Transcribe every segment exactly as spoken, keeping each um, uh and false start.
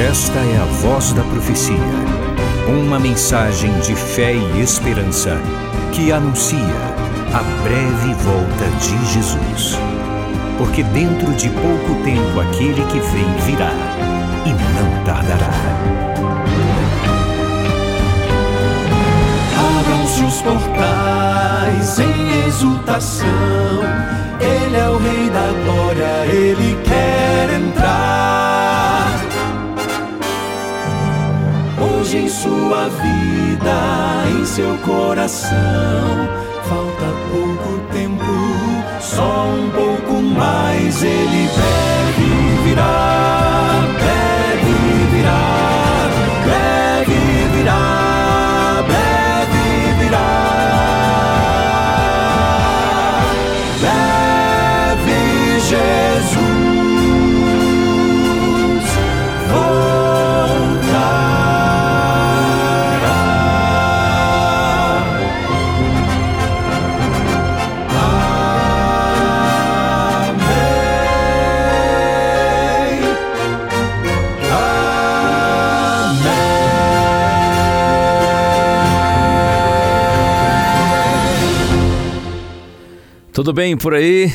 Esta é a Voz da Profecia, uma mensagem de fé e esperança que anuncia a breve volta de Jesus. Porque dentro de pouco tempo aquele que vem virá e não tardará. Abram-se os portais em exultação, Ele é o Rei da Glória, Ele quer entrar. Hoje em sua vida, em seu coração, falta pouco tempo, só um pouco mais. Ele deve virar, deve virar, deve virar, deve virar. Deve Jesus Tudo bem por aí?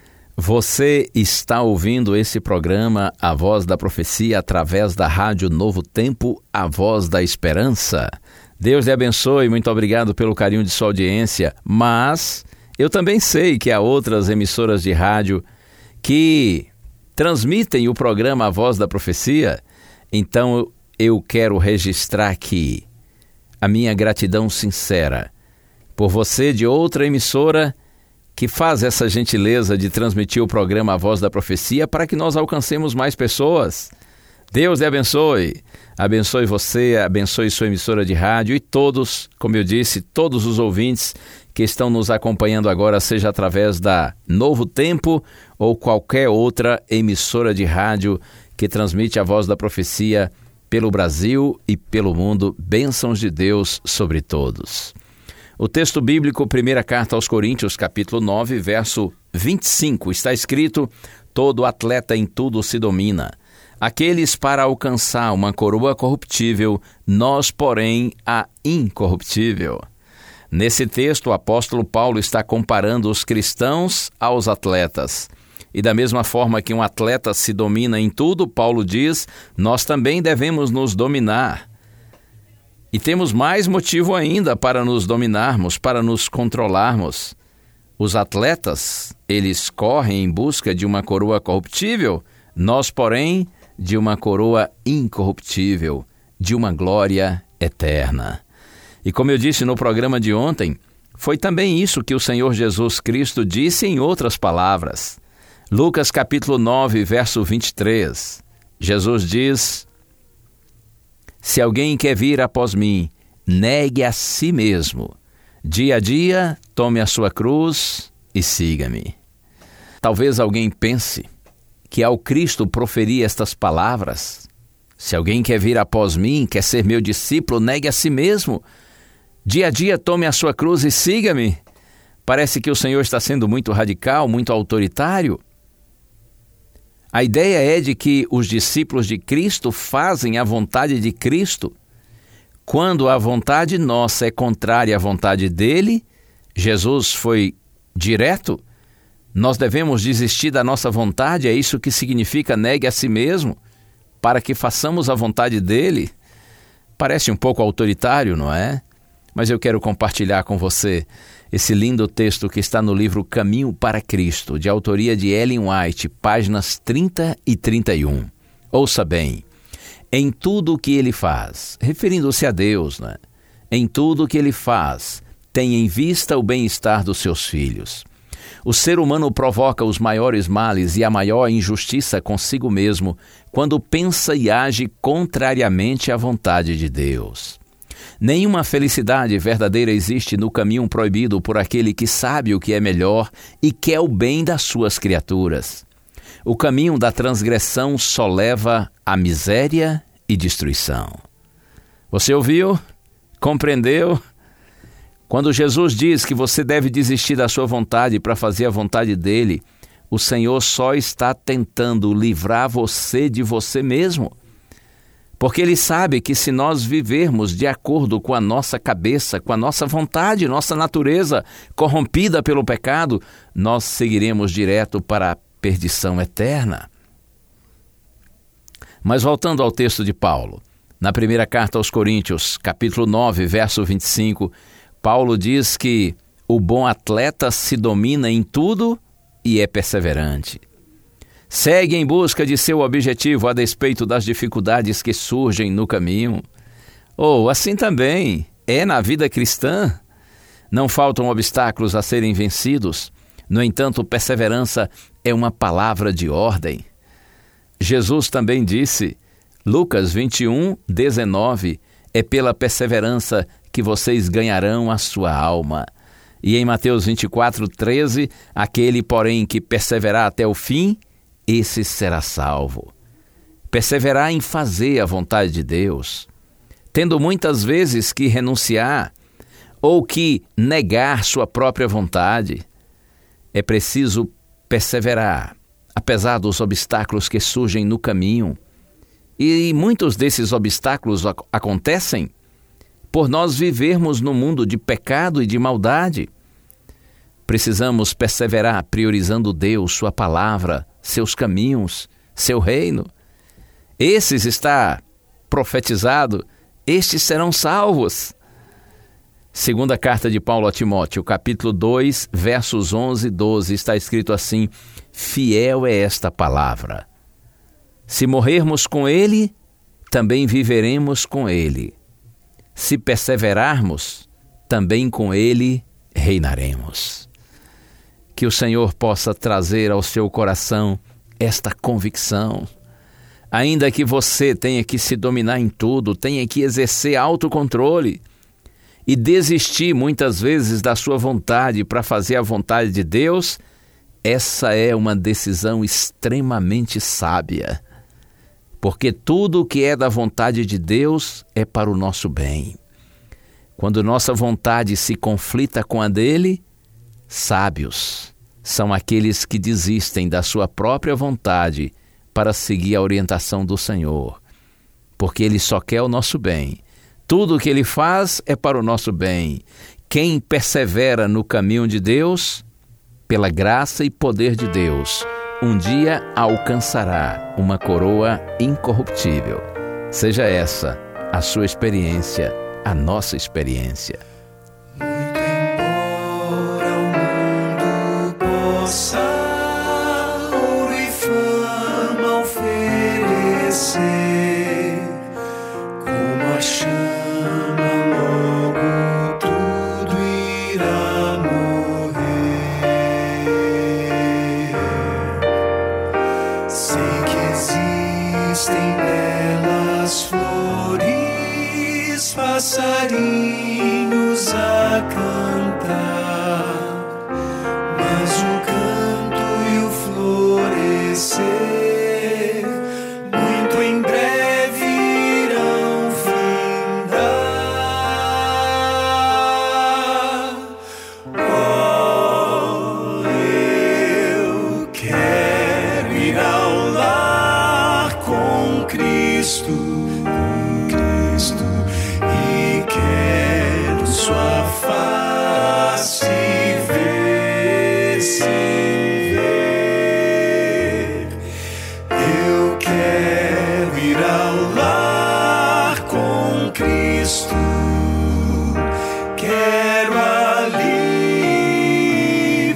Você está ouvindo esse programa A Voz da Profecia através da Rádio Novo Tempo, A Voz da Esperança. Deus lhe abençoe, muito obrigado pelo carinho de sua audiência, mas eu também sei que há outras emissoras de rádio que transmitem o programa A Voz da Profecia, então eu quero registrar aqui a minha gratidão sincera por você de outra emissora que faz essa gentileza de transmitir o programa A Voz da Profecia para que nós alcancemos mais pessoas. Deus lhe abençoe. Abençoe você, abençoe sua emissora de rádio e todos, como eu disse, todos os ouvintes que estão nos acompanhando agora, seja através da Novo Tempo ou qualquer outra emissora de rádio que transmite a Voz da Profecia pelo Brasil e pelo mundo. Bênçãos de Deus sobre todos. O texto bíblico, primeira carta aos Coríntios, capítulo nove, verso vinte e cinco, está escrito: todo atleta em tudo se domina. Aqueles para alcançar uma coroa corruptível, nós, porém, a incorruptível. Nesse texto, o apóstolo Paulo está comparando os cristãos aos atletas. E da mesma forma que um atleta se domina em tudo, Paulo diz, nós também devemos nos dominar. E temos mais motivo ainda para nos dominarmos, para nos controlarmos. Os atletas, eles correm em busca de uma coroa corruptível, nós, porém, de uma coroa incorruptível, de uma glória eterna. E como eu disse no programa de ontem, foi também isso que o Senhor Jesus Cristo disse em outras palavras. Lucas capítulo nove, verso vinte e três. Jesus diz: se alguém quer vir após mim, negue a si mesmo. Dia a dia, tome a sua cruz e siga-me. Talvez alguém pense que ao Cristo proferir estas palavras, se alguém quer vir após mim, quer ser meu discípulo, negue a si mesmo. Dia a dia, tome a sua cruz e siga-me. Parece que o Senhor está sendo muito radical, muito autoritário. A ideia é de que os discípulos de Cristo fazem a vontade de Cristo. Quando a vontade nossa é contrária à vontade dele, Jesus foi direto, nós devemos desistir da nossa vontade, é isso que significa negue a si mesmo, para que façamos a vontade dele. Parece um pouco autoritário, não é? Mas eu quero compartilhar com você esse lindo texto que está no livro Caminho para Cristo, de autoria de Ellen White, páginas trinta e trinta e um. Ouça bem, em tudo o que ele faz, referindo-se a Deus, né? Em tudo o que ele faz, tem em vista o bem-estar dos seus filhos. O ser humano provoca os maiores males e a maior injustiça consigo mesmo quando pensa e age contrariamente à vontade de Deus. Nenhuma felicidade verdadeira existe no caminho proibido por aquele que sabe o que é melhor e quer o bem das suas criaturas. O caminho da transgressão só leva à miséria e destruição. Você ouviu? Compreendeu? Quando Jesus diz que você deve desistir da sua vontade para fazer a vontade dele, o Senhor só está tentando livrar você de você mesmo. porque Ele sabe que se nós vivermos de acordo com a nossa cabeça, com a nossa vontade, nossa natureza corrompida pelo pecado, nós seguiremos direto para a perdição eterna. Mas voltando ao texto de Paulo, na primeira carta aos Coríntios, capítulo nove, verso vinte e cinco, Paulo diz que o bom atleta se domina em tudo e é perseverante. Segue em busca de seu objetivo a despeito das dificuldades que surgem no caminho. Ou assim também é na vida cristã. Não faltam obstáculos a serem vencidos. No entanto, perseverança é uma palavra de ordem. Jesus também disse, Lucas vinte e um, dezenove, é pela perseverança que vocês ganharão a sua alma. E em Mateus vinte e quatro, treze, aquele, porém, que perseverar até o fim, esse será salvo. Perseverar em fazer a vontade de Deus, tendo muitas vezes que renunciar ou que negar sua própria vontade. É preciso perseverar, apesar dos obstáculos que surgem no caminho. E muitos desses obstáculos ac- acontecem por nós vivermos no mundo de pecado e de maldade. Precisamos perseverar priorizando Deus, sua palavra, seus caminhos, seu reino. Esses está profetizado, estes serão salvos. Segunda carta de Paulo a Timóteo, capítulo dois, versos onze e doze, está escrito assim, fiel é esta palavra. Se morrermos com ele, também viveremos com ele. Se perseverarmos, também com ele reinaremos. Que o Senhor possa trazer ao seu coração esta convicção. Ainda que você tenha que se dominar em tudo, tenha que exercer autocontrole e desistir muitas vezes da sua vontade para fazer a vontade de Deus, essa é uma decisão extremamente sábia. Porque tudo o que é da vontade de Deus é para o nosso bem. Quando nossa vontade se conflita com a dele, sábios são aqueles que desistem da sua própria vontade para seguir a orientação do Senhor, porque Ele só quer o nosso bem. Tudo o que Ele faz é para o nosso bem. Quem persevera no caminho de Deus, pela graça e poder de Deus, um dia alcançará uma coroa incorruptível. Seja essa a sua experiência, a nossa experiência. Ouro e fama oferecer, como a chama logo tudo irá morrer. Sei que existem belas flores, passarinhos a cantar, mas o canto e o florescer muito em breve irão findar. Oh, eu quero ir ao lar com Cristo, com Cristo, e quero sua face ver, sem ver. Eu quero ir ao lar com Cristo, quero ali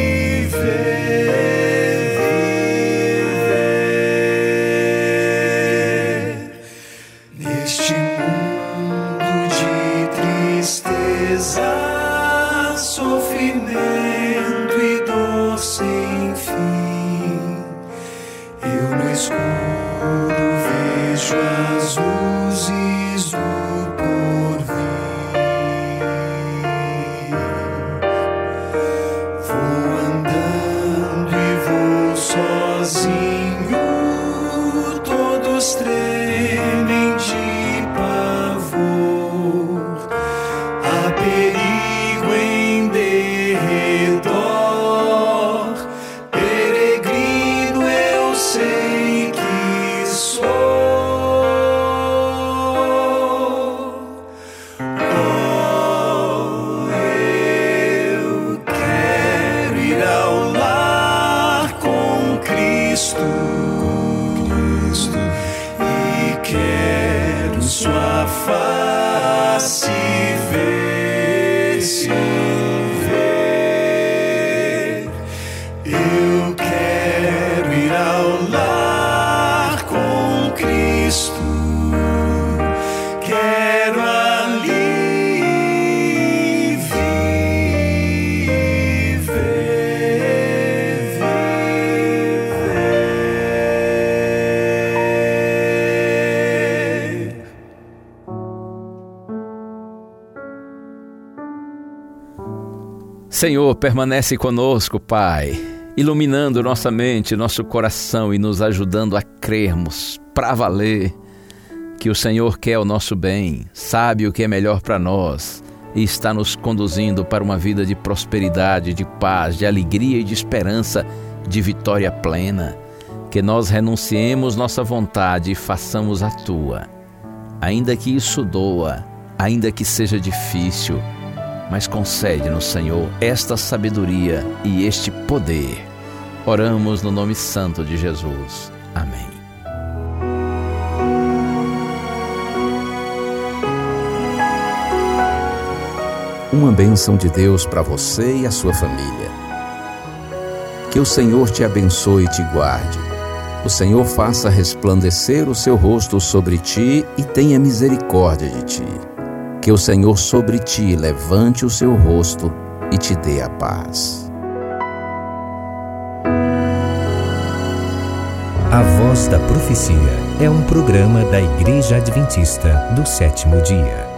viver. face ver, se ver. Eu quero ir ao lar com Cristo. Quero ali viver, viver. Senhor, permanece conosco, Pai, iluminando nossa mente, nosso coração e nos ajudando a crermos para valer que o Senhor quer o nosso bem, sabe o que é melhor para nós e está nos conduzindo para uma vida de prosperidade, de paz, de alegria e de esperança, de vitória plena. Que nós renunciemos nossa vontade e façamos a Tua, ainda que isso doa, ainda que seja difícil, mas concede-nos, Senhor, esta sabedoria e este poder. Oramos no nome santo de Jesus. Amém. Uma bênção de Deus para você e a sua família. Que o Senhor te abençoe e te guarde. O Senhor faça resplandecer o seu rosto sobre ti e tenha misericórdia de ti. Que o Senhor sobre ti levante o seu rosto e te dê a paz. A Voz da Profecia é um programa da Igreja Adventista do Sétimo Dia.